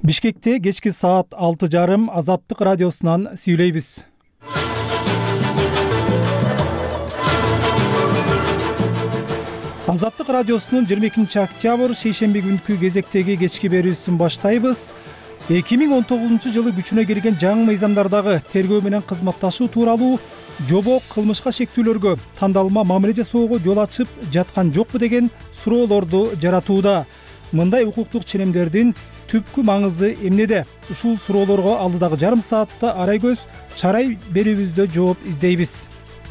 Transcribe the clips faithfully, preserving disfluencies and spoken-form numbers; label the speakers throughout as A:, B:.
A: Бишкекте кечки саат алты жарым Азаттык радиосунан сүйлөйбүз. Азаттык радиосунун жыйырма экинчи октябрь шейшемби күнкү кезектеги кечки берүүсүн баштайбыз. эки миң он тогузунчу жылы күчүнө кирген жаңы мыйзамдардагы тергөө менен кызматташуу тууралуу жобо кылмышка шектүүлөргө тандалма мамиле жасоого жол ачып жаткан жокпу деген суроолорду жаратууда. Мындай укуктук ченемдердин түпкү маңызы эмнеде? Ушул суроолорго алдыдагы жарым саатта арай көз чарай берүүбүздө жооп издейбиз.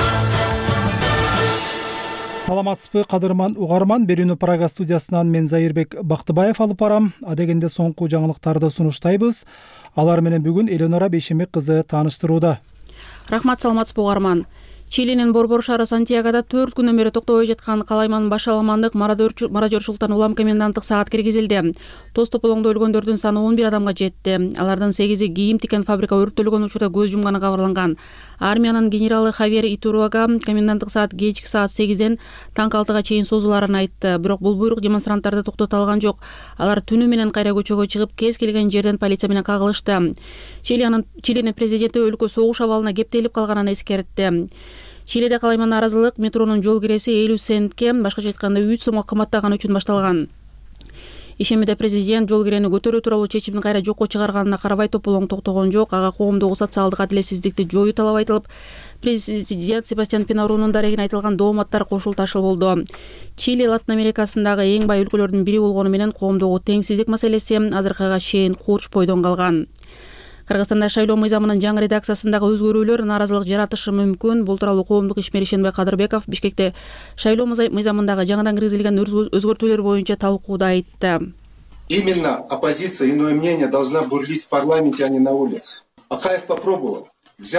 A: Саламатсызбы кадырман угарман, берүүнү Прага студиясынан мен Зайырбек Бактыбаев алып барам. Адегенде соңку жаңылыктарды сунуштайбыз. Алар менен бүгүн Эленора Бейшембек кызы тааныштырууда.
B: Рахмат, саламатсызбы угарман. Чилинин Борбор шаары Сантьягода төрт күнөн бери токтобой жаткан калайман башаламандык мародёрчулуктан улам коменданттык саат киргизилди. Тоз тополоңдо өлгөндөрдүн саны он бир адамга жетти. Алардын сегизи кийим тиккен фабрика өрттөлгөн учурда көз жумганы кабарланган. Армиянын генералы Хавьер Итуруага коменданттык саат кечки саат сегизден таңкы алтыга чейин созуларын айтты. Бирок бул буйрук демонстранттарды токтото алган жок. Алар түнү менен кайра көчөгө чыгып, кез келген жерден полиция менен кагылышты. Чилинин президенти өлкө согуш абалына кептелип калганын эскертти. Чилиде калайман наразылык метронун жол киреси элүү центке, башкача айтканда үч сомго кымбаттаганы үчүн башталган. Ишемиде президент жол кирени көтөрүү тууралуу чечимин кайра жокко чыгарганына карабай тополоң токтогон жок. Ага коомдогу социалдык адилетсиздикти жоюу талап айтылып, президент Себастьян Пинарунун дарегине айтылган дооматтар кошулташыл болду. Чили Латын Америкасындагы эң бай өлкөлөрдүн бири болгону менен коомдогу теңсиздик маселеси азыркыга чейин курч бойдон калган. Кыргызстанда шайлоо мыйзамынын жаңы редакциясындагы өзгөрүүлөр наразылык жаратышы мүмкүн. Бул тууралуу коомдук ишмер Ишенбай Кадырбеков Бишкекте шайлоо мыйзамындагы жаңыдан киргизилген өзгөртүүлөр боюнча талкууда айтты.
C: Именно оппозиция, иное мнение, должна бурлить в парламенте, а не на улице. Акаев попробовал.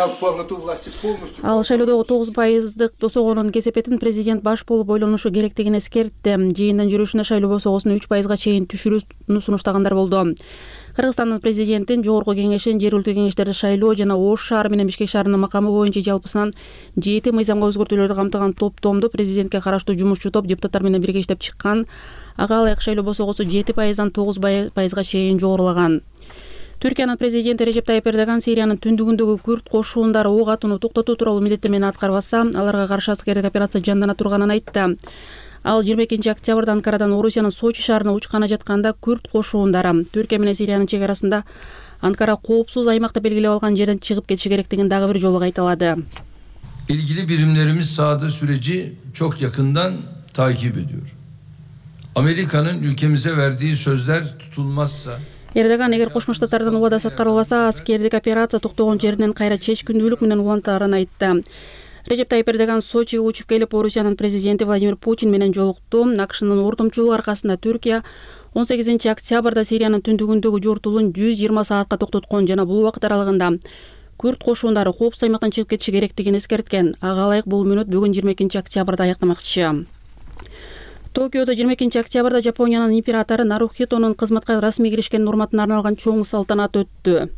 B: Ал шайлоодогу тогуз пайыздык босогонун кесепетин президент баш болуп ойлонушу керектигин эскертти. Жыйындын жүрүшүнө шайлоо босогосун үч пайызга чейин түшүрүүнү сунуштагандар болду. Кыргызстандын президентин Жогорку кеңешин жергиликтүү кеңештерди шайлоо жана Ош шаары менен Бишкек шаарынын макамы боюнча жалпысынан жети мыйзамга өзгөртүүлөрдү камтыган топтомду президентке караштуу жумушчу топ депутаттар менен бирге иштеп чыккан. Ага ылайык шайлоо босогосу жети пайыздан тогуз пайызга чейин жогорулаган. Түркиянын президенти Режеп Тайып Эрдоган Сириянын түндүгүндөгү күрд кошуундары ок атууну токтотуу тууралуу милдеттемени аткарбаса, аларга каршы аскердик операция жандана турганын айтты. Ал жыйырма экинчи октябрда Анкарадан Орусиянын Сочи шаарына учканы жатканда күрд кошуундары Түркия менен Сириянын чек арасында Анкара коопсуз аймакта белгилеп алган жерден чыгып кетиши керектигин дагы бир жолу кайталады.
D: İlgili birimlerimiz sahada süreci çok yakından takip ediyor. Amerika'nın ülkemize verdiği sözler tutulmazsa
B: Эрдоган эгер Кошмо Штаттардын убадасы аткарылбаса, аскердик операция токтогон жеринен кайра чечкиндүүлүк менен улантаарын айтты. Режеп Тайып Эрдоган Сочиге учуп келип, Орусиянын президенти Владимир Путин менен жолукту. АКШнын ортомчулугу аркасында Түркия он сегизинчи октябрда Сириянын түндүгүндөгү жортулун жүз жыйырма саатка токтоткон жана бул убакыт аралыгында күрд кошуундары коопсуз аймактан чыгып кетиши керектигин эскерткен. Ага ылайык бул мүнөт бүгүн жыйырма экинчи октябрда аяктамакчы. Токиодо жыйырма экинчи октябрда Жапониянын императору Нарухитонун кызматка расмий киришкен урматына арналган чоң салтанат өттү.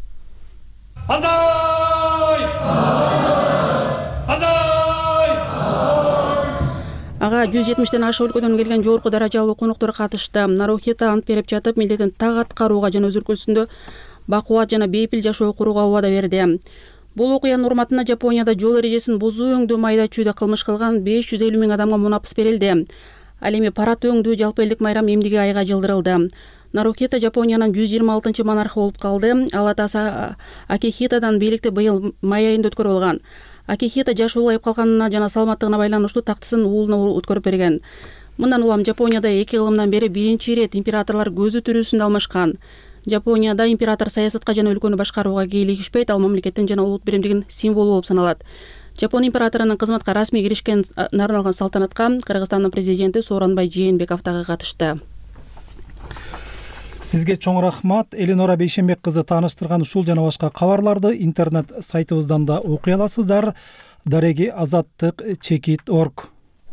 B: Ага жүз жетимиштен ашык өлкөдөн келген жогорку даражалуу коноктор катышты. Нарухито ант берип жатып, милдетин так аткарууга жана өз өлкөсүндө бакубат жана бейпил жашоо курууга убада берди. Бул окуянын урматына Жапонияда жол эрежесин бузуу өңдүү майда чүйдө кылмыш кылган беш жүз элүү миң адамга мунапыс берилди. Ал эми парад өңдүү жалпы элдик майрам эмдиги айга жылдырылды. Нарухито Жапониянын жүз жыйырма алтынчы монархы болуп калды. Ал атасы Акихитодан бийликти быйыл май айында өткөрүп алган. Акихито жашы улайып калганына жана саламаттыгына байланыштуу тактысын уулуна өткөрүп берген. Мындан улам Жапонияда эки кылымдан бери биринчи ирет императорлор көзү тирүүсүндө алмашкан. Жапонияда император саясатка жана өлкөнү башкарууга кийлигишпейт, ал мамлекеттин жана улут биримдигинин символу болуп саналат. Жапон императорунун кызматка расмий киришкен арналган салтанатка Кыргызстандын президенти Сооронбай Жээнбеков дагы катышты.
A: Сизге чоң рахмат. Эленора Бейшембек кызы тааныштырган ушул жана башка кабарларды интернет сайтыбыздан да окуй аласыздар. Дареги азаттык чекит точка орг.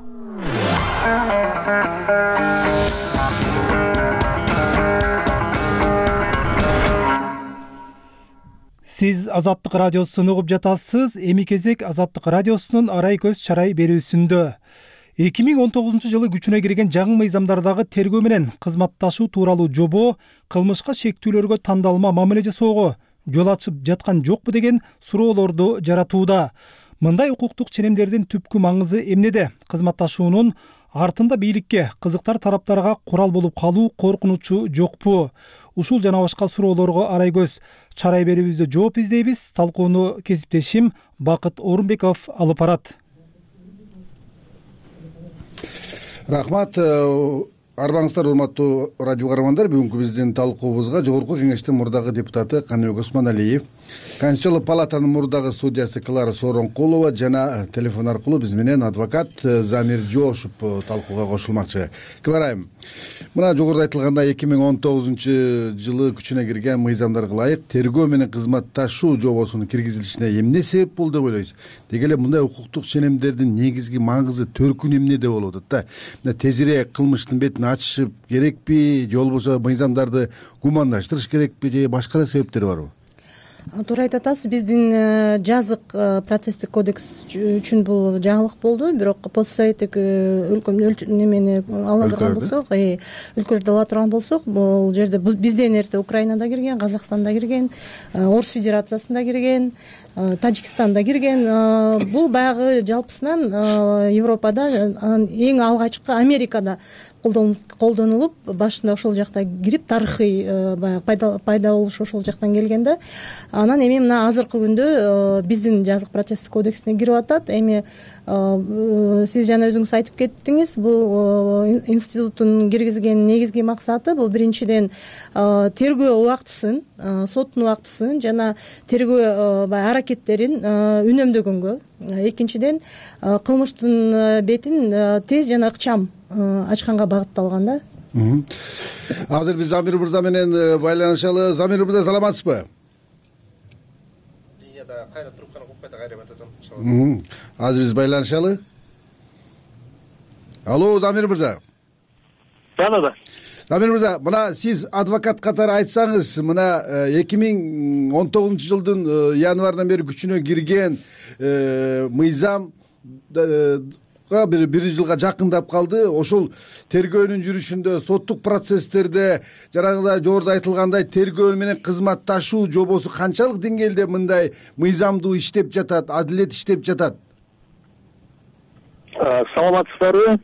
A: Сиз Азаттык радиосун угуп жатасыз. Эми кезек Азаттык радиосунун арай көз чарай берүүсүндө. эки миң он тогузунчу жылы күчүнө кирген жаңы мыйзамдардагы тергөө менен кызматташуу тууралуу жобо кылмышка шектүүлөргө тандалма мамиле жасоого жол ачып жаткан жокпу деген суроолорду жаратууда. Мындай укуктук ченемдердин түпкү маңызы эмнеде? Кызматташуунун артында бийликке, кызыктар тараптарга курал болуп калуу коркунучу жокпу? Ушул жана башка суроолорго арай көз чарай берүүбүздө жооп издейбиз. Талкууну кесиптешим Бакыт Орунбеков алып барат.
E: Рахмат. Арбаңыздар, урматтуу радио каармандар. Бүгүнкү биздин талкуубузга Жогорку Кеңештин мурдагы депутаты Каныбек Осмоналиев, Конституциялык палатанын мурдагы судьясы Клара Сооронкулова жана телефон аркылуу биз менен адвокат Замир Жошуп талкууга кошулмакчы. Клара айым, мына жогоруда айтылгандай эки миң он тогузунчу жылы күчүнө кирген мыйзамдарга ылайык тергөө менен кызматташуу жобосунун киргизилишине эмне себеп болду деп ойлойсуз? Деги эле мындай укуктук ченемдердин негизги маңызы төркүнү эмнеде болуп атат да? Тезирээк кылмыштын бетин ачышып керекпи, же болбосо мыйзамдарды гумандаштырыш керекпи, же башка да себептери барбы?
F: Туура айтып атасыз. Биздин жазык процесстик кодекс үчүн бул жаңылык болду, бирок постсоветтик өлкө немени ала турган болсок, өлкөлөрдү ала турган болсок, бул жерде бизден эрте Украинада кирген, Казакстанда кирген, Орус Федерациясында кирген, Тажикстанда кирген. Бул баягы жалпысынан Европада эң алгачкы Америкада колдонулуп, башында ошол жакта кирип, тарыхый баягы пайда болуш ошол жактан келген да. Анан эми мына азыркы күндө биздин жазык процесстик кодексине кирип атат. Эми сиз жана өзүңүз айтып кеттиңиз, бул институттун киргизген негизги максаты бул биринчиден тергөө убактысын, соттун убактысын жана тергөө аракеттерин үнөмдөгөнгө, экинчиден кылмыштын бетин тез жана ыкчам ачканга багытталган да.
E: Азыр биз Замир мырза менен байланышалы. Замир мырза, саламатсызбы? Линияда кайра трубканы коюп кайта кайрап атам. Азыр биз байланышалы. Алло, Замир мырза.
G: Жана да.
E: Замир мырза, мына сиз адвокат катары айтсаңыз, мына эки миң он тогузунчу жылдын январынан бери күчүнө кирген мыйзам бир бир жылга жакындап калды. Ошол тергөөнүн жүрүшүндө, соттук процесстерде жанагындай жогоруда айтылгандай тергөө менен кызматташуу жобосу канчалык деңгээлде мындай мыйзамдуу иштеп жатат, адилет иштеп жатат?
G: Саламатсыздарбы?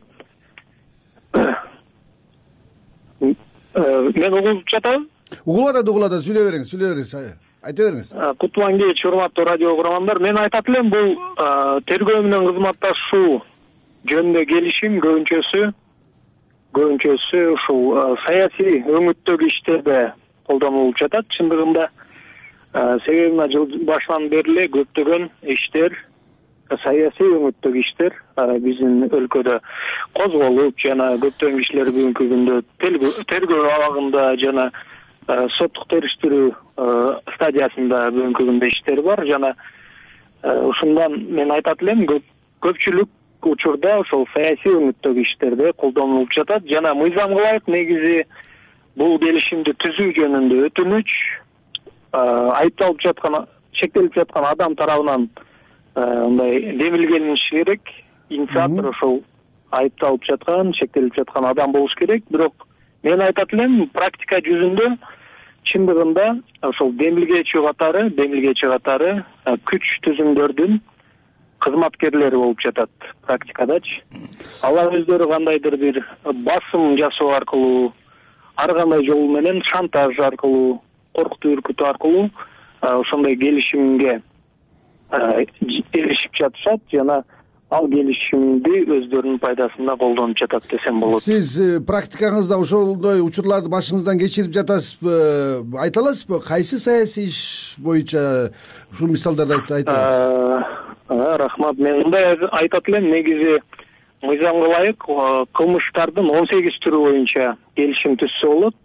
G: Мен угулуп жатабы?
E: Угулуп атат, угулуп атат. Сүйлөй бериңиз, сүйлөй бериңиз. Айта бериңиз.
G: Кутман кеч, урматтуу радио угармандар. Мен айтат элем, бул тергөө менен кызматташуу жөнүндө келишим көбүнчөсү көбүнчөсү ушул саясий өңүттөгү иштерде колдонулуп жатат. Чындыгында себеби мына жыл башынан бери эле көптөгөн иштер, саясий өңүттөгү иштер биздин өлкөдө козголуп, жана көптөгөн кишилер бүгүнкү күндө тергөө абагында жана соттук териштирүү стадиясында бүгүнкү күндө иштер бар. Жана ушундан мен айтат элем, көпчүлүк учурда ошол саясий өңүттөгү иштерде колдонулуп жатат. Жана мыйзамга ылайык негизи бул келишимди түзүү жөнүндө өтүнүч айыпталып жаткан, шектелип жаткан адам тарабынан мындай демилгениши керек. Инициатор ошол айыпталып жаткан, шектелип жаткан адам болуш керек. Бирок мен айтат элем, практика жүзүндө чындыгында ошол демилгечи катары, демилгечи катары күч түзүмдөрдүн кызматкерлери болуп жатат практикадачы. Алар өздөрү кандайдыр бир басым жасоо аркылуу, ар кандай жол менен шантаж аркылуу, коркутуу, үркүтүү аркылуу ошондой келишимге эришип жатышат жана ал келишимди өздөрүнүн пайдасына колдонуп жатат десем болот.
E: Сиз практикаңызда ошондой учурларды башыңыздан кечирип жатасызбы? Айта аласызбы? Кайсы саясий иш боюнча ушул мисалдарды айтасыз?
G: Рахмат. Мен мындай айтат элем, негизи мыйзамга ылайык кылмыштардын он сегиз түрү боюнча келишим түзсө болот.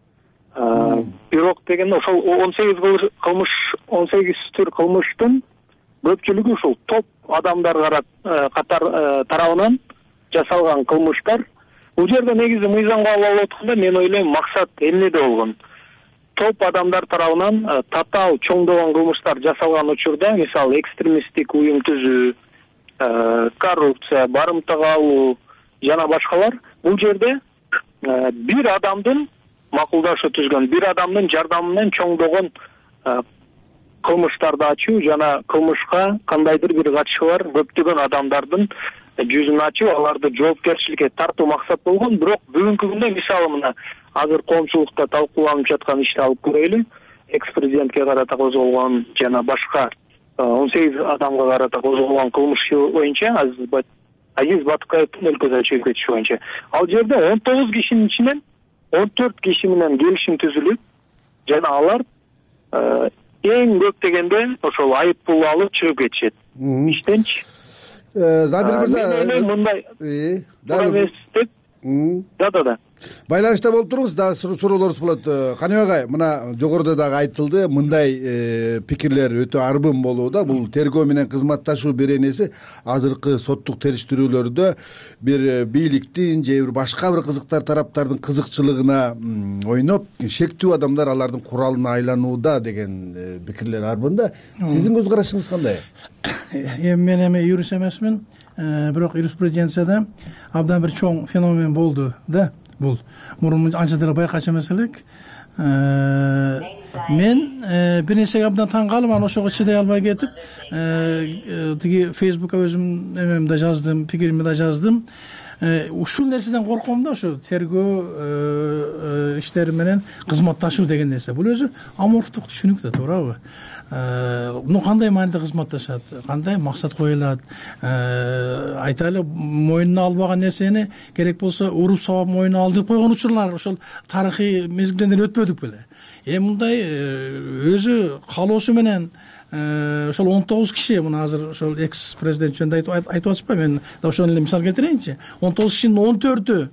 G: Бирок деген ошол он сегиз кылмыш, он сегиз түр кылмыштын көпчүлүгү ушул топ адамдар катар тарабынан жасалган кылмыштар. Бул жерде негизи мыйзамга алып атканда мен ойлойм, максат эмнеде болгон? Топ адамдар тарабынан татаал чоңдогон кылмыштар жасалган учурда, мисалы экстремисттик уюм түзүү, коррупция, барымтага алуу жана башкалар. Бул жерде бир адамдын макулдашы түзгөн, бир адамдын жардамы менен чоңдогон кылмыштарды ачуу жана кылмышка кандайдыр бир катышы бар көптөгөн адамдардын жүзүн ачып, аларды жоопкерчиликке тартуу максат болгон. Бирок бүгүнкү күндө мисалы мына азыр коомчулукта талкууланып жаткан ишти алып көрөлү. Экс-президентке карата козголгон жана башка он сегиз адамга карата козголгон кылмыш боюнча Азиз Батукаевдин өлкөдө чыгып кетиши боюнча. Ал жерде он тогуз кишинин ичинен он төрт киши менен келишим түзүлүп, жана алар эң көп дегенде ошол айып пул алып чыгып кетишет иштенчи.
E: Забир мырза,
G: мындай эмес деп. Да-да-да.
E: Байланышта болуп туруңуз, дагы суроолорубуз болот. Каныбек агай, мына жогоруда дагы айтылды, мындай пикирлер өтө арбын болууда. Бул тергөө менен кызматташуу беренеси азыркы соттук териштирүүлөрдө бир бийликтин же бир башка бир кызыктар тараптардын кызыкчылыгына ойноп, шектүү адамдар алардын куралына айланууда деген пикирлер арбын да. Сиздин көз карашыңыз кандай?
H: Эми мен эми юрист эмесмин, бирок юриспруденцияда абдан бир чоң феномен болду да. Бул мурун анча деле байкачу эмес элек. Мен бир нерсеге абдан таң калып, анан ошого чыдай албай кетип, тиги Facebookка өзүм эмемди да жаздым, пикиримди да жаздым. Ушул нерседен корком да, ошо тергөө иштери менен кызматташуу деген нерсе. Бул өзү аморфтук түшүнүк да, туурабы? Ну кандай мааниде кызматташат, кандай максат коюлат, айтайлы мойнуна албаган нерсени керек болсо уруп сабап мойнуна алдырып койгон учурлар ошол тарыхый мезгилден өтпөдүк беле. Эми мындай өзү каалоосу менен ошол он тогуз киши, мына азыр ошол экс президент жөнүндө айтып атышпайбы, мен да ошону эле мисал келтирейинчи. он тогуз кишинин он төртү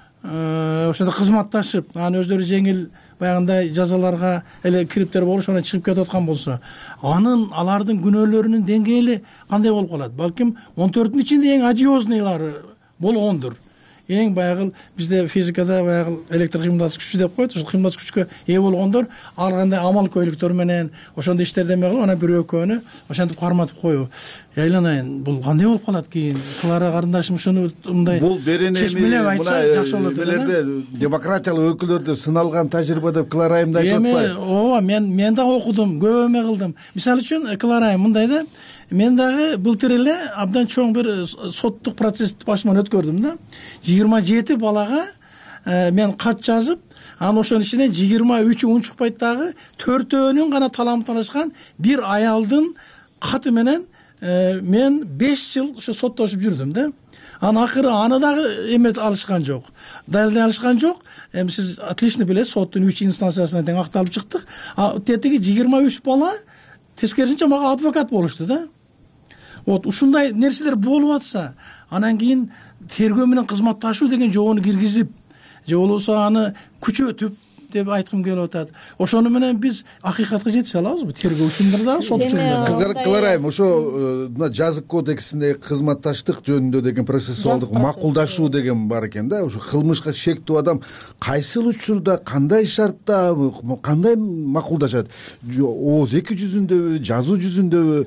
H: ошондо кызматташып, анан өздөрү жеңил баягындай жазаларга эле кириптер болуш, анан чыгып кетип аткан болсо, анын алардын күнөөлөрүнүн деңгээли кандай болуп калат? Балким он төртүнүн ичинде эң одиозныйлары болгондур. Эң баягы бизде физикада баягы электр кыймылдатыш күчү деп коет, ошол кыймылдатыш күчкө ээ болгондор ар кандай амал көйлүктөр менен ошондой иштерди эме кылып, анан бир экөөнү ошентип карматып коюу. Айланайын, бул кандай болуп калат кийин? Клара карындашым ушуну мындай
E: бул беренеми
H: айтса жакшы болот.
E: Мына демократиялык өлкөлөрдө сыналган тажрыйба деп Клара айымды айтып атпайбы?
H: Эми ооба, мен мен да окудум, көп эме кылдым. Мисалы үчүн Клара айым мындай да, мен дагы былтыр эле абдан чоң бир соттук процессти башыман өткөрдүм да. жыйырма жети балага мен кат жазып, анан ошонун ичинен жыйырма үчү унчукпайт дагы, төртөөнүн гана таламтанышкан бир аялдын каты менен мен беш жыл ошо соттошуп жүрдүм да. Анан акыры аны дагы эме алышкан жок, далилдей алышкан жок. Эми сиз отлично билесиз, соттун үч инстанциясына тең акталып чыктык. А тетиги жыйырма үч бала тескерисинче мага адвокат болушту да. Вот ушундай нерселер болуп атса, анан кийин тергөө менен кызматташуу деген жобону киргизип, же болбосо аны күчөтүп деп айткым келип атат. Ошону менен биз акыйкатка жете алабызбы? Тергөө учундары да, сот учундары да.
E: Клара айым, ошо мына жазык кодексинде кызматташтык жөнүндө деген процессуалдык макулдашуу деген бар экен да. Ошо кылмышка шектүү адам кайсыл учурда, кандай шартта, кандай макулдашат? Ооз эки жүзүндөбү, жазуу жүзүндөбү?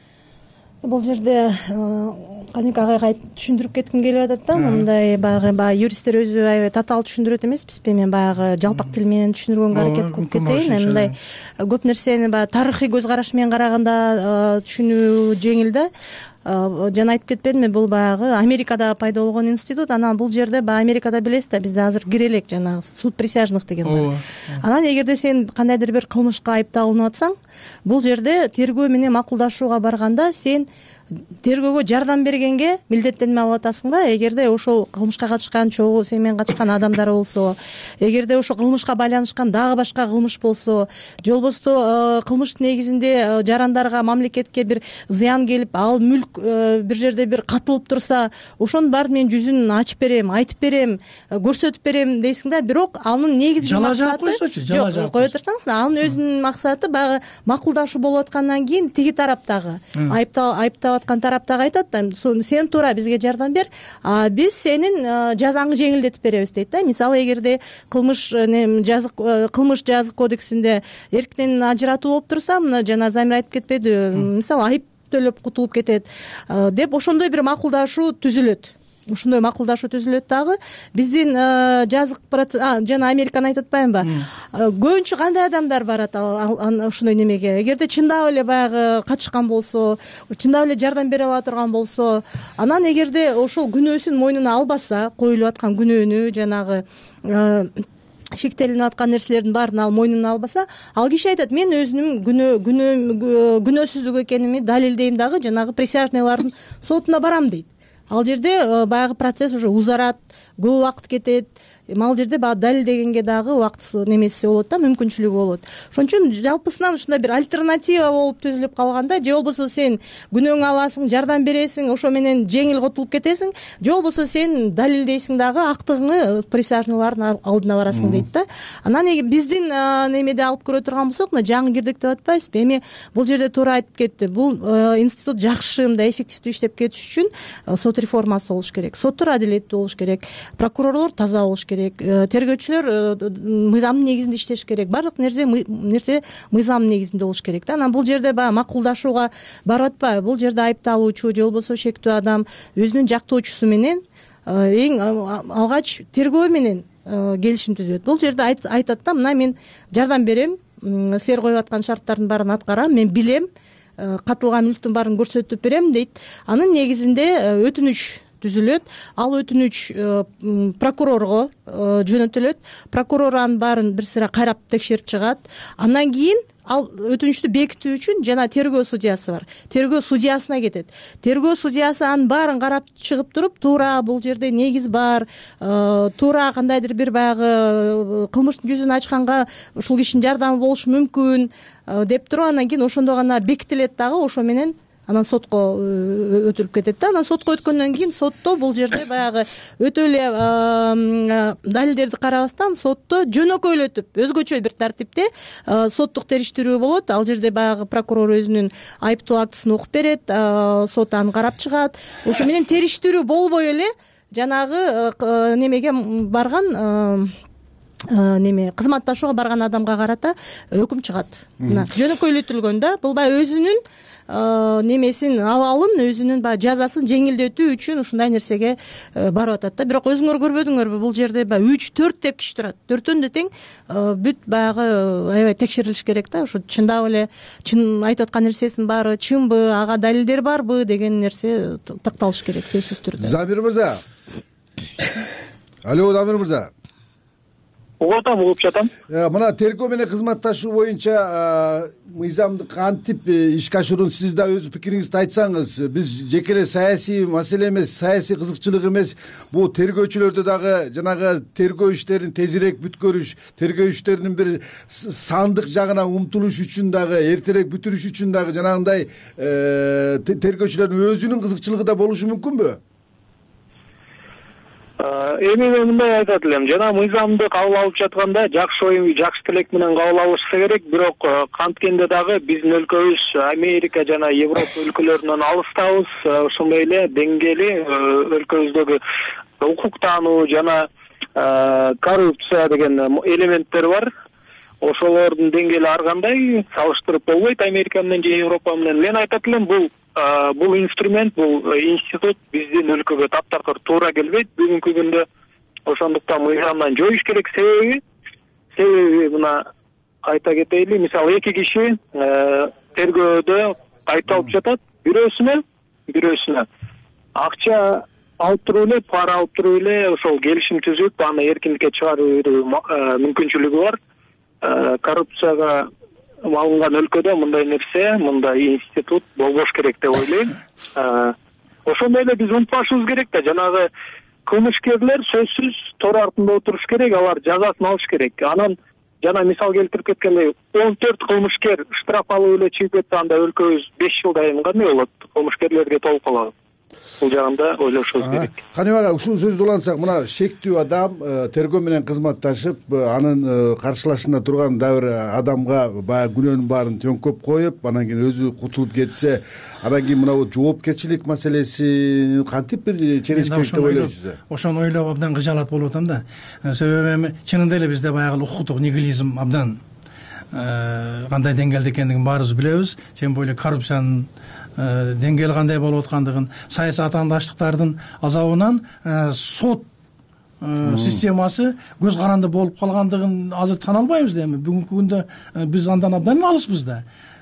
F: Бул жерде Каныбек агайга түшүндүрүп кетким келип атат да, мындай баягы баягы юристтер өзү аябай татаал түшүндүрөт эмеспизби? Мен баягы жалпак тил менен түшүндүргөнгө аракет кылып кетейин. Мындай көп нерсени баягы тарыхый көз караш менен караганда түшүнүү жеңил да. Жана айтып кетпедимби, бул баягы Америкада пайда болгон институт. Анан бул жерде баягы Америкада билесиз да, бизде азыр кире элек жанагы суд присяжных деген бар. Анан эгерде сен кандайдыр бир кылмышка айыпталынып атсаң, бул жерде тергөө менен макулдашууга барганда сен тергөөгө жардам бергенге милдеттенме алып атасың да. Эгерде ошол кылмышка катышкан, чогуу сен менен катышкан адамдар болсо, эгерде ошол кылмышка байланышкан дагы башка кылмыш болсо, же болбосо кылмыш негизинде жарандарга, мамлекетке бир зыян келип, ал мүлк бир жерде бир катылып турса, ошонун баарын мен жүзүн ачып берем, айтып берем, көрсөтүп берем дейсиң да. Бирок анын негизги максаты жок, кое турсаңыз, анын өзүнүн максаты баягы макулдашуу болуп аткандан кийин тиги тараптагы айыптап аткан тараптагы айтат да, сен туура бизге жардам бер, а биз сенин жазаңды жеңилдетип беребиз дейт да. Мисалы эгерде кылмыш жазык кылмыш жазык кодексинде эрктен ажыратуу болуп турса, мына жана Замир айтып кетпеди, мисалы айып төлөп кутулуп кетет деп ошондой бир макулдашуу түзүлөт. Ушундай макулдашуу түзүлөт дагы. Биздин жазык жана Американы айтып атпаймынбы? Көбүнчө кандай адамдар барат ушундай немеге? Эгерде чындап эле баягы катышкан болсо, чындап эле жардам бере ала турган болсо, анан эгерде ошол күнөөсүн мойнуна албаса, коюлуп аткан күнөөнү, жанагы шектелинип аткан нерселердин баарын ал мойнуна албаса, ал киши айтат: мен өзүмдүн күнөө күнөө күнөөсүздүк экенимди далилдейм дагы, жанагы присяжныйлардын сотуна барам дейт. Ал жерде баягы процесс уже узарат, көп убакыт кетет. Ал жерде баягы далилдегенге дагы убакыт немеси болот да, мүмкүнчүлүгү болот. Ошон үчүн жалпысынан ушундай бир альтернатива болуп түзүлүп калганда, же болбосо сен күнөөңү аласың, жардам бересиң, ошо менен жеңил котулуп кетесиң, же болбосо сен далилдейсиң дагы, актыгыңы присяжныйлардын алдына барасың дейт да. Анан биздин немеде алып көрө турган болсок, мына Жангирдик деп атпайбызбы? Эми бул жерде туура айтып кетти. Бул институт жакшы, мындай эффективдүү иштеп кетиш үчүн сот реформасы болуш керек, соттор адилеттүү болуш керек, прокурорлор таза болуш керек, тергөөчүлөр мыйзамдын негизинде иштеш керек, баардык нерсе нерсе мыйзамдын негизинде болуш керек да. Анан бул жерде баягы макулдашууга барып атпайбы? Бул жерде айыпталуучу же болбосо шектүү адам өзүнүн жактоочусу менен эң алгач тергөө менен келишим түзөт. Бул жерде айтат да: мына мен жардам берем, силер коюп аткан шарттардын баарын аткарам, мен билем, катылган мүлктүн баарын көрсөтүп берем дейт. Анын негизинде өтүнүч түзүлөт. Ал өтүнүч прокурорго жөнөтүлөт. Прокурор анын баарын бир сыйра карап текшерип чыгат. Андан кийин ал өтүнүчтү бекитүү үчүн жана тергөө судьясы бар. Тергөө судьясына кетет. Тергөө судьясы анын баарын карап чыгып туруп, туура бул жерде негиз бар, туура кандайдыр бир баягы кылмыштын жүзүн ачканга ушул кишинин жардамы болушу мүмкүн деп туруп, андан кийин ошондо гана бекитилет дагы, ошо менен анан сотко өтүлүп кетет да. Анан сотко өткөндөн кийин сотто бул жерде баягы өтө эле далилдерди карабастан сотто жөнөкөйлөтүп, өзгөчө бир тартипте соттук териштирүү болот. Ал жерде баягы прокурор өзүнүн айыптоо актысын окуп берет, сот аны карап чыгат. Ошо менен териштирүү болбой эле жанагы немеге барган неме кызматташууга барган адамга карата өкүм чыгат. Мына жөнөкөйлөтүлгөн да. Бул баягы өзүнүн немесин, абалын, өзүнүн баягы жазасын жеңилдетүү үчүн ушундай нерсеге барып атат да. Бирок өзүңөр көрбөдүңөрбү? Бул жерде баягы үч төрт деп киши турат. Төртөндө тең бүт баягы аябай текшерилиш керек да. Ошо чындап эле чын айтып аткан нерсесинин баары чынбы, ага далилдер барбы деген нерсе такталыш керек сөзсүз түрдө.
E: Замир мырза. Алло, Замир мырза.
G: Угуп атам, угуп жатам.
E: Мына тергөө менен кызматташуу боюнча мыйзамды кантип ишке ашыруун сиз да өз пикириңизди айтсаңыз. Биз жеке эле саясий маселе эмес, саясий кызыкчылык эмес, бул тергөөчүлөрдү дагы жанагы тергөө иштерин тезирээк бүткөрүш, тергөө иштеринин бир сандык жагына умтулуш үчүн дагы, эртерээк бүтүрүш үчүн дагы жанагындай тергөөчүлөрдүн өзүнүн кызыкчылыгы да болушу мүмкүнбү?
G: Эми мен мындай айтат элем, жана мыйзамды кабыл алып жатканда жакшы ой, жакшы тилек менен кабыл алышса керек, бирок канткенде дагы биздин өлкөбүз Америка жана Европа өлкөлөрүнөн алыстабыз. Ошондой эле деңгээли өлкөбүздөгү укук таануу жана коррупция деген элементтер бар. Ошолордун деңгээли ар кандай салыштырып болбойт Америка менен же Европа менен. Мен айтат элем, бул бул инструмент, бул институт биздин өлкөгө таптакыр туура келбейт бүгүнкү күндө. Ошондуктан мыйзамдан жоюш керек. Себеби себеби мына айта кетейли, мисалы эки киши тергөөдө айыпталып жатат, бирөөсүнө бирөөсүнө акча алып туруп эле, пара алып туруп эле ошол келишим түзүп, аны эркиндикке чыгаруу мүмкүнчүлүгү бар. Коррупцияга алынган өлкөдө мындай нерсе, мындай институт болбош керек деп ойлойм. Ошондой эле биз унутпашыбыз керек да, жанагы кылмышкерлер сөзсүз тор артында отуруш керек, алар жазасын алыш керек. Анан жана мисал келтирип кеткендей он төрт кылмышкер штраф алып эле чыгып кетсе, анда өлкөбүз беш жылдан кийин кандай болот? Кылмышкерлерге толуп калабы? Бул жагында ойлошубуз керек.
E: Каныбек ага, ушул сөздү улантсак, мына шектүү адам тергөө менен кызматташып, анын каршылашында турган дагы бир адамга баягы күнөөнүн баарын төңкөп коюп, анан кийин өзү кутулуп кетсе, анан кийин мына жоопкерчилик маселеси кантип бир ченеш керек деп ойлойсуз?
H: Ошону ойлоп абдан кыжаалат болуп атам да. Себеби эми чынында эле бизде баягы укуктук нигилизм абдан кандай деңгээлде экендигин баарыбыз билебиз. Тем более коррупциянын деңгээли кандай болуп аткандыгын, саясий атаандаштыктардын азабынан сот системасы көз каранды болуп калгандыгын азыр тана албайбыз да. Эми бүгүнкү күндө биз андан абдан алыспыз да.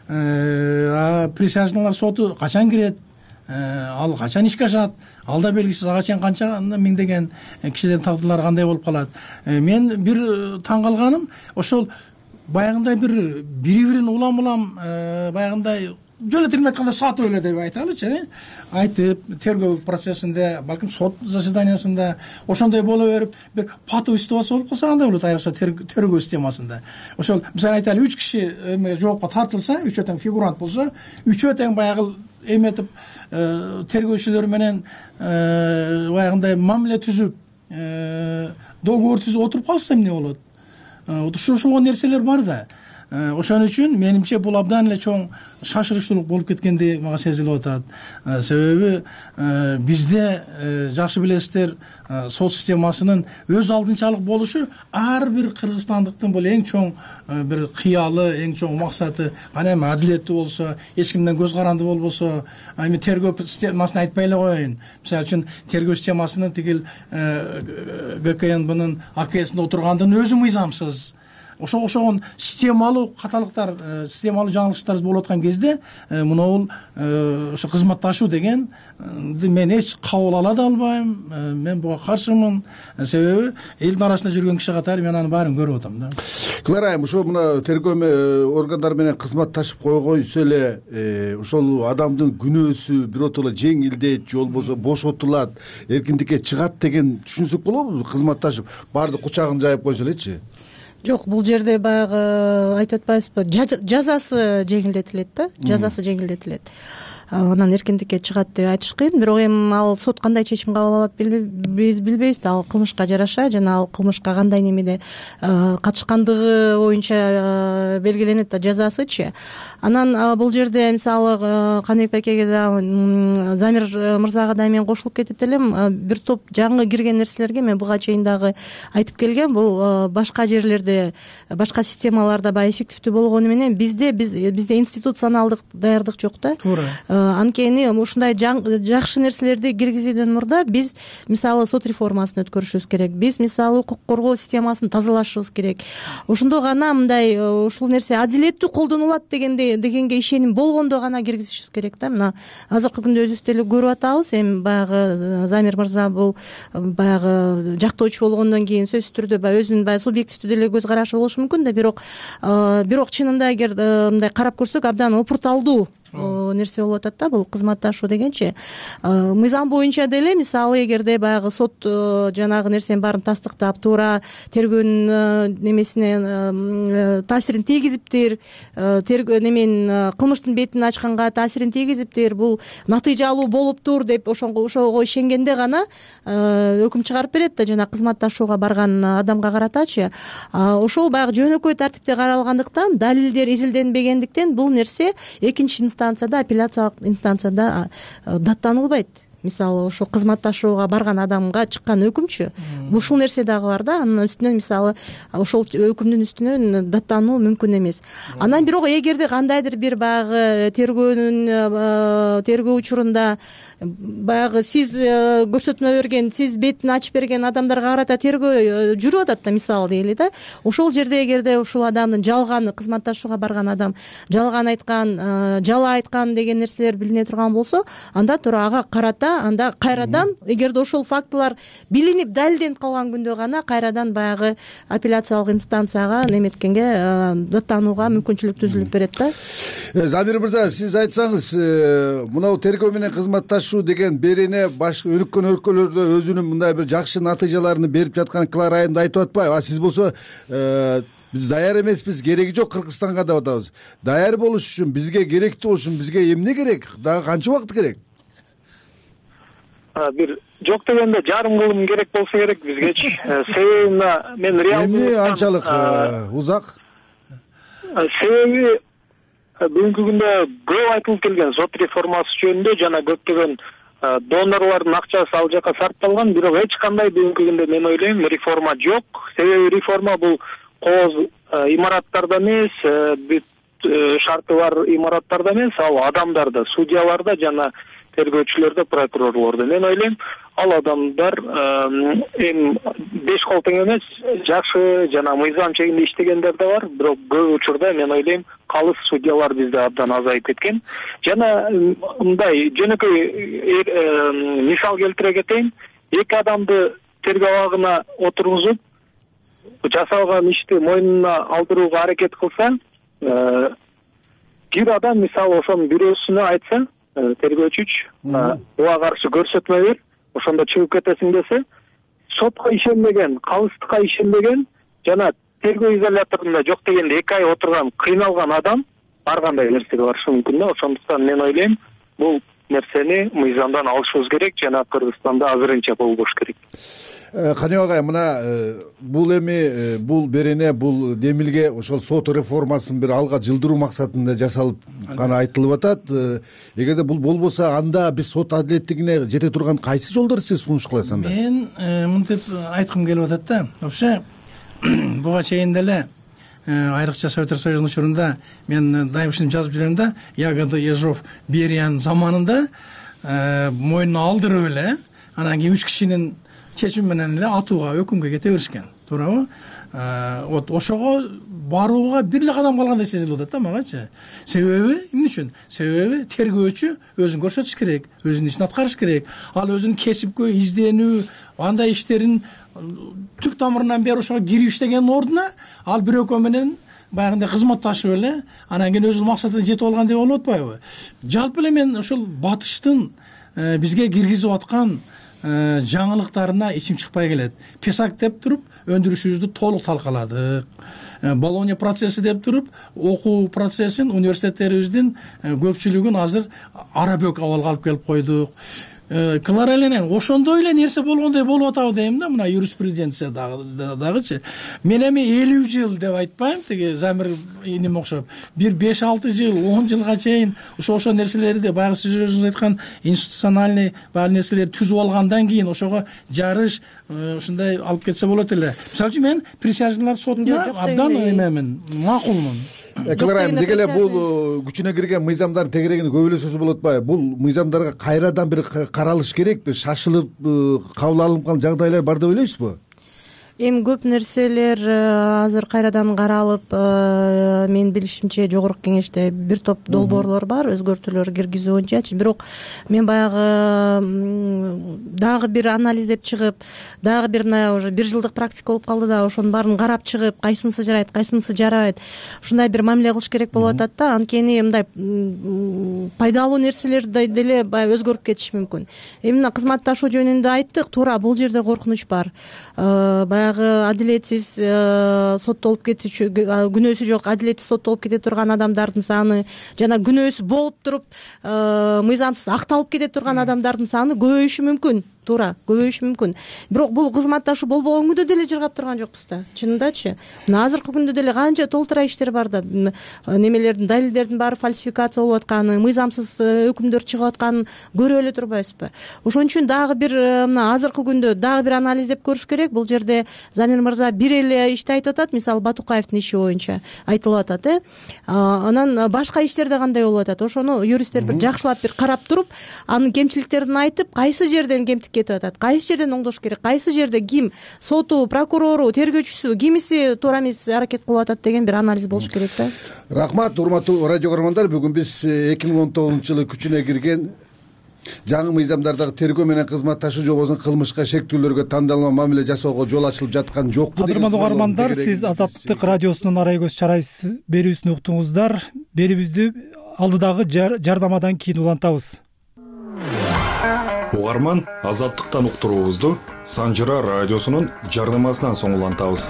H: Присяжныйлар соту качан кирет, ал качан ишке ашат, ал да белгисиз. Ага чейин канча миңдеген кишилердин тагдырлары кандай болуп калат. Мен бир таң калганым ошол баягындай бир бири бирин улам улам баягындай жөн эле тилмен айтканда сатып эле деп айталычы, айтып тергөө процессинде, балким сот заседаниясында ошондой боло берип бир патовый ситуация болуп калса кандай болот, айрыкча тергөө системасында. Ошол мисалы айтайлы, үч киши жоопко тартылса, үчөө тең фигурант болсо, үчөө тең баягы эметип тергөөчүлөр менен баягындай мамиле түзүп, договор түзүп отуруп калса эмне болот? Ошол нерселер бар да. Ошон үчүн менимче бул абдан эле чоң шашырычтуулук болуп кеткендей мага сезилип атат. Себеби бизде жакшы билесиздер, сот системасынын өз алдынчалык болушу ар бир кыргызстандыктын бул эң чоң бир кыялы, эң чоң максаты. Кана эми адилеттүү болсо, эч кимден көз каранды болбосо, эми тергөө системасын айтпай эле коеюн. Мисалы үчүн тергөө системасынын тигил ГКНБнын АКСинде отургандын өзү мыйзамсыз. Ошо ошогон системалуу каталыктар, системалуу жаңылыштар болуп аткан кезде мынабул ошо кызматташуу деген мен эч кабыл ала да албайм. Мен буга каршымын. Себеби элдин арасында жүргөн киши катары мен анын баарын көрүп атам да.
E: Клара айым, ошо мына тергөө органдары менен кызматташып койгойсо эле ошол адамдын күнөөсү биротоло жеңилдейт, же болбосо бошотулат, эркиндикке чыгат деген түшүнсөк болобу? Кызматташып баардык кучагын жайып койсо элечи?
F: Жок, бул жерде баягы айтып атпайбызбы, жазасы жеңилдетилет да, жазасы жеңилдетилет. Анан эркиндикке чыгат деп айтыш кыйын, бирок эми ал сот кандай чечим кабыл алат биз билбейбиз да. Ал кылмышка жараша жана ал кылмышка кандай немеде катышкандыгы боюнча белгиленет да жазасычы. Анан бул жерде мисалы Каныбек акеге да, Замир мырзага да мен кошулуп кетет элем. Бир топ жаңы кирген нерселерге мен буга чейин дагы айтып келгем. Бул башка жерлерде, башка системаларда баягы эффективдүү болгону менен бизде бизде институционалдык даярдык жок да. Туура. Анткени ушундай жакшы нерселерди киргизүүдөн мурда биз мисалы сот реформасын өткөрүшүбүз керек. Биз мисалы укук коргоо системасын тазалашыбыз керек. Ошондо гана мындай ушул нерсе адилеттүү колдонулат дегенде дегенге ишеним болгондо гана киргизишибиз керек да. Мына азыркы күндө өзүбүз деле көрүп атабыз. Эми баягы Замир мырза бул баягы жактоочу болгондон кийин сөзсүз түрдө баягы өзүнүн баягы субъективдүү деле көз карашы болушу мүмкүн да. Бирок бирок чынында эгер мындай карап көрсөк абдан опурталдуу нерсе болуп атат да бул кызматташуу дегенчи. Мыйзам боюнча деле мисалы эгерде баягы сот жанагы нерсенин баарын тастыктап, туура тергөөнүн немесине таасирин тийгизиптир, тергөө неменин кылмыштын бетин ачканга таасирин тийгизиптир, бул натыйжалуу болуптур деп ошого ошого ишенгенде гана өкүм чыгарып берет да, жана кызматташууга барган адамга каратачы. Ошол баягы жөнөкөй тартипте каралгандыктан, далилдер изилденбегендиктен бул нерсе экинчи инстанцияда, апелляциялык инстанцияда даттанылбайт. Мисалы ошо кызматташууга барган адамга чыккан өкүмчү. Ушул нерсе дагы бар да. Анын үстүнөн мисалы ошол өкүмдүн үстүнөн даттануу мүмкүн эмес. Анан бирок эгерде кандайдыр бир баягы тергөөнүн тергөө учурунда баягы сиз көрсөтмө берген, сиз бетин ачып берген адамдарга карата тергөө жүрүп атат да, мисалы дейли да. Ошол жерде эгерде ушул адамдын жалган кызматташууга барган адам жалган айткан, жала айткан деген нерселер билине турган болсо, анда туура ага карата анда кайрадан эгерде ошол фактылар билинип далилденип калган күндө гана кайрадан баягы апелляциялык инстанцияга неметкенге даттанууга мүмкүнчүлүк түзүлүп берет да.
E: Замир мырза, сиз айтсаңыз, мынау тергөө менен кызматташуу деген берене башка өнүккөн өлкөлөрдө өзүнүн мындай бир жакшы натыйжаларын берип жаткан Клара айымды айтып атпайбы? А сиз болсо биз даяр эмеспиз, кереги жок Кыргызстанга деп атабыз. Даяр болуш үчүн, бизге керектүү болуш үчүн бизге эмне керек? Дагы канча убакыт керек?
G: Бир жок дегенде жарым кылым керек болсо керек бизгечи. Себеби мен реалдуу
E: эмне анчалык узак?
G: Себеби бүгүнкү күндө көп айтылып келген сот реформасы жөнүндө жана көптөгөн донорлордун акчасы ал жака сарпталган, бирок эч кандай бүгүнкү күндө мен ойлойм реформа жок. Себеби реформа бул кооз имараттарда эмес, шарты бар имараттарда эмес, ал адамдарда, судьяларда жана тергөөчүлөрдө, прокурорлордо. Мен ойлойм, ал адамдар эми беш кол тең эмес, жакшы жана мыйзам чегинде иштегендер да бар, бирок көп учурда мен ойлойм калыс судьялар бизде абдан азайып кеткен. Жана мындай жөнөкөй мисал келтире кетейин. Эки адамды тергөө абагына отургузуп, жасалган ишти мойнуна алдырууга аракет кылса, бир адам мисалы ошонун бирөөсүнө айтса, тергөөчүч буга каршы көрсөтмө бер, ошондо чыгып кетесиң десе, сотко ишенбеген, калыстыкка ишенбеген жана тергөө изоляторунда жок дегенде эки ай отурган, кыйналган адам ар кандай нерсеге барышы мүмкүн да. Ошондуктан мен ойлойм, бул нерсени мыйзамдан алышыбыз керек жана Кыргызстанда азырынча болбош керек.
E: Каныбек агай, мына бул эми бул берене, бул демилге ошол сот реформасын бир алга жылдыруу максатында жасалып гана айтылып атат. Эгерде бул болбосо, анда биз сот адилеттигине жете турган кайсы жолдорду сиз сунуш кыласыз анда?
H: Мен мынтип айткым келип атат да. Вообще буга чейин деле айрыкча Советтер Союзунун учурунда мен дайым ушинтип жазып жүрөм да, Ягода, Ежов, Бериянын заманында мойнуна алдырып эле, анан кийин үч кишинин чечим менен эле атууга, өкүмгө кете беришкен. Туурабы? Вот ошого барууга бир эле кадам калгандай сезилип атат да магачы. Себеби эмне үчүн? Себеби тергөөчү өзүн көрсөтүш керек, өзүнүн ишин аткарыш керек. Ал өзүнүн кесипкө изденүү, андай иштерин түп тамырынан бери ошого кирип иштегендин ордуна, ал бирөкө менен баягындай кызматташып эле, анан кийин өзүнүн максатына жетип алган деп болуп атпайбы? Жалпы эле мен ушул батыштын бизге киргизип аткан жаңылыктарына ичим чыкпай келет. Песак деп туруп өндүрүшүбүздү толук талкаладык. Болония процесси деп туруп окуу процессин университеттерибиздин көпчүлүгүн азыр арабөк абалга алып келип койдук. Клара Ленин ошондой эле нерсе болгондой болуп атабы дейм да, мына юриспруденция дагычы. Мен эми элүү жыл деп айтпайм, тиги Замир инем окшоп. Бир беш алты жыл, он жылга чейин ошо ошо нерселерди баягы сиз өзүңүз айткан институциональный баягы нерселерди түзүп алгандан кийин ошого жарыш ушундай алып кетсе болот эле. Мисалы үчүн мен присяжныйлар сотуна абдан эмемин, макулмун.
E: Клара, деги эле бул күчүнө кирген мыйзамдардын тегерегин көп эле сөзү болот атпайбы? Бул мыйзамдарга кайрадан бир каралыш керекпи? Шашылып кабыл алынып калган жагдайлар бар деп ойлойсузбу?
F: Эми көп нерселер азыр кайрадан каралып, мен билишимче жогорку кеңеште бир топ долбоорлор бар, өзгөртүүлөр киргизүү боюнча. Бирок мен баягы дагы бир анализдеп чыгып, дагы бир мына уже бир жылдык практика болуп калды да, ошонун баарын карап чыгып, кайсынысы жарайт, кайсынысы жарабайт, ушундай бир мамиле кылыш керек болуп атат да. Анткени мындай пайдалуу нерселер деле баягы өзгөрүп кетиши мүмкүн. Эми мына кызматташуу жөнүндө айттык, туура бул жерде коркунуч бар. Адилетсиз соттолуп кетүүчү, күнөөсү жок адилетсиз соттолуп кете турган адамдардын саны жана күнөөсү болуп туруп мыйзамсыз акталып кете турган адамдардын саны көбөйүшү мүмкүн. Туура, көбөйүшү мүмкүн. Бирок бул кызматташуу болбогон күндө деле жыргап турган жокпуз да. Чынындачы. Мына азыркы күндө деле канча толтура иштер бар да. Немелердин, далилдердин баары фальсификация болуп атканы, мыйзамсыз өкүмдөр чыгып атканын көрүп эле турбайбызбы? Ошон үчүн дагы бир мына азыркы күндө дагы бир анализдеп көрүш керек. Бул жерде Замир мырза бир эле ишти айтып атат, мисалы Батукаевдин иши боюнча айтылып атат, э. Анан башка иштерде кандай болуп атат? Ошону юристтер бир жакшылап бир карап туруп, анын кемчиликтерин айтып, кайсы жерден кемтик кетип атат, кайсы жерден оңдош керек, кайсы жерде ким соту, прокурору, тергөөчүсү, кимиси туура эмес аракет кылып атат деген бир анализ болуш керек да.
E: Рахмат, урматтуу радио көрөрмандар. Бүгүн биз эки миң он тогузунчу жылы күчүнө кирген жаңы мыйзамдардагы тергөө менен кызматташуу жобосунун кылмышка шектүүлөргө тандалма мамиле жасоого жол ачылып жаткан жокпу?
A: Кадырмандуу угармандар, сиз Азаттык радиосунун Арай көз чарай берүүсүн уктуңуздар. Берүүбүздү алдыдагы жардамадан кийин улантабыз.
I: Угарман, Азаттыктан уктуруубузду Санжыра радиосунун жардамасынан соң улантабыз.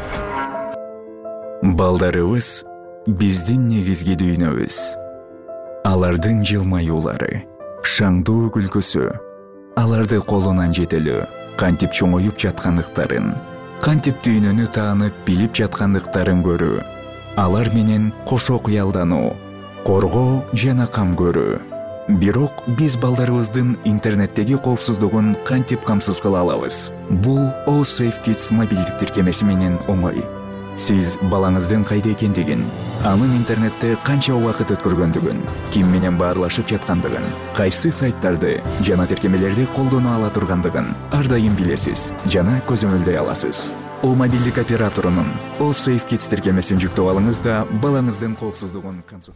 J: Балдарыбыз биздин негизги дүйнөбүз. Алардын жылмаюулары, шаңдуу күлкүсү, аларды колунан жетелөө, кантип чоңоюп жаткандыктарын, кантип дүйнөнү таанып билип жаткандыктарын көрүү, алар менен кошо кыялдануу, коргоо жана кам көрүү. Бирок биз балдарыбыздын интернеттеги коопсуздугун кантип камсыз кыла алабыз? Бул All Safe Kids мобилдик тиркемеси менен оңой. Сиз балаңыздын кайда экендигин, анын интернетте канча убакыт өткөргөндүгүн, ким менен баарлашып жаткандыгын, кайсы сайттарды жана тиркемелерди колдоно ала тургандыгын ар дайым билесиз жана көзөмөлдөй аласыз. О мобилдик операторунун All Safe Kids тиркемесин жүктөп алыңыз да балаңыздын коопсуздугун